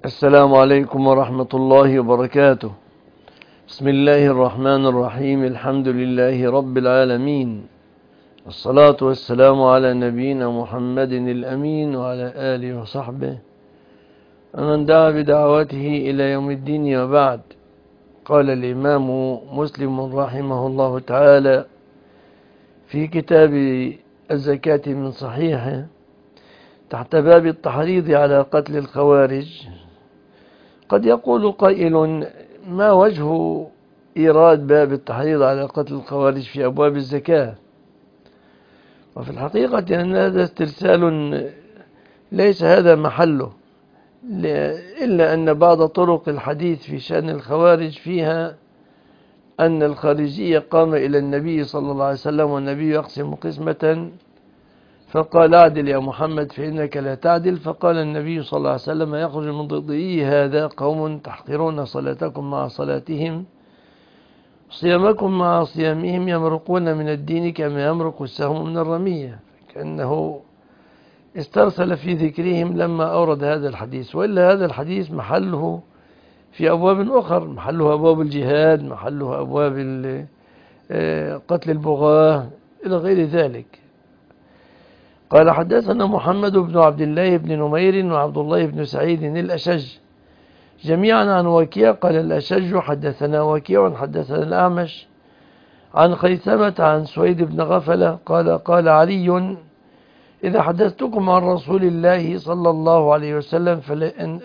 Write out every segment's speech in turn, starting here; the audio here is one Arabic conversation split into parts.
السلام عليكم ورحمة الله وبركاته. بسم الله الرحمن الرحيم. الحمد لله رب العالمين، الصلاة والسلام على نبينا محمد الأمين وعلى آله وصحبه ومن دعا بدعوته إلى يوم الدين، وبعد. قال الإمام مسلم رحمه الله تعالى في كتاب الزكاة من صحيحه تحت باب التحريض على قتل الخوارج: قد يقول قائل: ما وجه إيراد باب التحريض على قتل الخوارج في أبواب الزكاة؟ وفي الحقيقة أن هذا استرسال ليس هذا محله، إلا أن بعض طرق الحديث في شأن الخوارج فيها أن الخارجية قام إلى النبي صلى الله عليه وسلم والنبي يقسم قسمة فقال: اعدل يا محمد فإنك لا تعدل. فقال النبي صلى الله عليه وسلم: يخرج من ضده هذا قوم تحقرون صلاتكم مع صلاتهم، صيامكم مع صيامهم، يمرقون من الدين كما يمرق السهم من الرمية. كأنه استرسل في ذكرهم لما أورد هذا الحديث، وإلا هذا الحديث محله في أبواب أخرى، محله أبواب الجهاد، محله أبواب قتل البغاة إلى غير ذلك. قال: حدثنا محمد بن عبد الله بن نمير وعبد الله بن سعيد الأشج جميعا عن وكيع. قال الأشج: حدثنا وكيع حدثنا الأعمش عن خيثمة عن سويد بن غفلة قال: قال علي: إذا حدثتكم عن رسول الله صلى الله عليه وسلم فلأن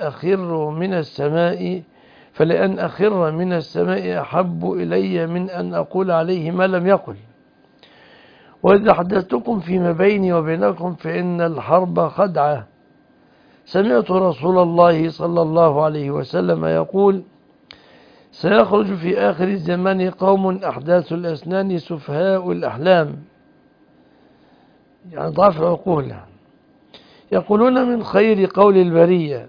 أخر من السماء أحب إلي من أن أقول عليه ما لم يقل. وإذا حدثتكم فيما بيني وبينكم فإن الحرب خدعة. سمعت رسول الله صلى الله عليه وسلم يقول: سيخرج في آخر الزمان قوم أحداث الأسنان سفهاء الأحلام، يعني ضعف العقول، يقولون من خير قول البرية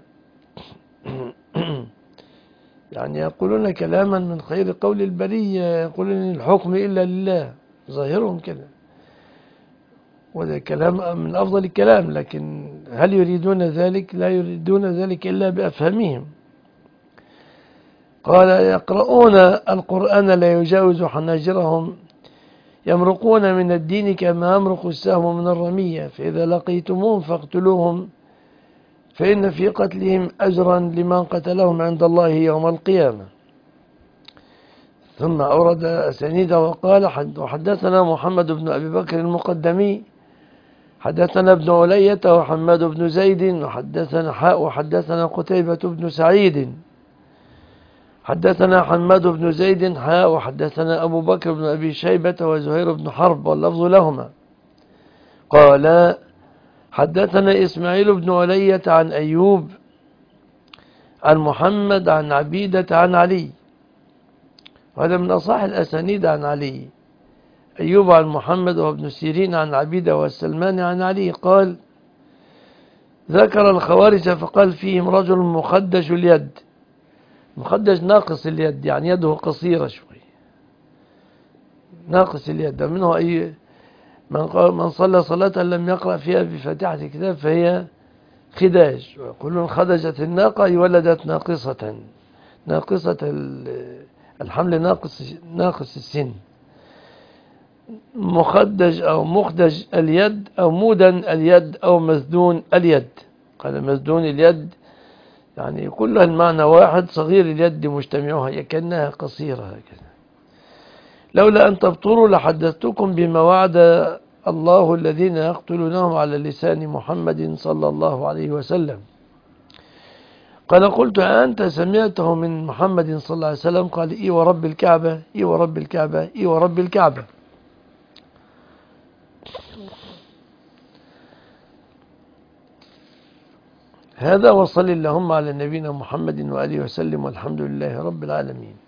يعني يقولون كلاما من خير قول البرية، يقولون إن الحكم إلا لله، ظاهرهم كده، وهذا كلام من أفضل الكلام، لكن هل يريدون ذلك؟ لا يريدون ذلك إلا بأفهامهم. قال: يقرؤون القرآن لا يجاوز حناجرهم، يمرقون من الدين كما يمرق السهم من الرمية، فإذا لقيتموهم فاقتلوهم، فإن في قتلهم أجرا لمن قتلهم عند الله يوم القيامة. ثم أورد أسانيد وقال: وحدثنا محمد بن أبي بكر المقدمي حدثنا ابن علية وحماد بن زيد وحدثنا قتيبة بن سعيد حدثنا حماد بن زيد وحدثنا أبو بكر بن أبي شيبة وزهير بن حرب واللفظ لهما. قال: حدثنا إسماعيل بن علية عن أيوب عن محمد عن عبيدة عن علي، وهذا من أصح الأسانيد عن علي. أيوب عن محمد وابن سيرين عن عبيدة والسلمان عن علي قال: ذكر الخوارج فقال فيهم رجل مخدش اليد. مخدش ناقص اليد، يعني يده قصيرة شوي، ناقص اليد. منه أي من صلى صلاة لم يقرأ فيها بفاتحة الكتاب فهي خداج. ويقولون خدجت الناقة أي ولدت ناقصة الحمل، ناقص السن. مخدج أو مخدج اليد أو مودن اليد أو مزدون اليد. قال: مزدون اليد يعني كلها المعنى واحد، صغير اليد مجتمعها كأنها قصيرة هكذا. لولا أن تبطروا لحدثتكم بما وعد الله الذين يقتلونهم على لسان محمد صلى الله عليه وسلم. قال: قلت: أنت سمعته من محمد صلى الله عليه وسلم؟ قال: إي ورب الكعبة، إي ورب الكعبة، إي ورب الكعبة. هذا، وصل اللهم على نبينا محمد وآله وسلم، والحمد لله رب العالمين.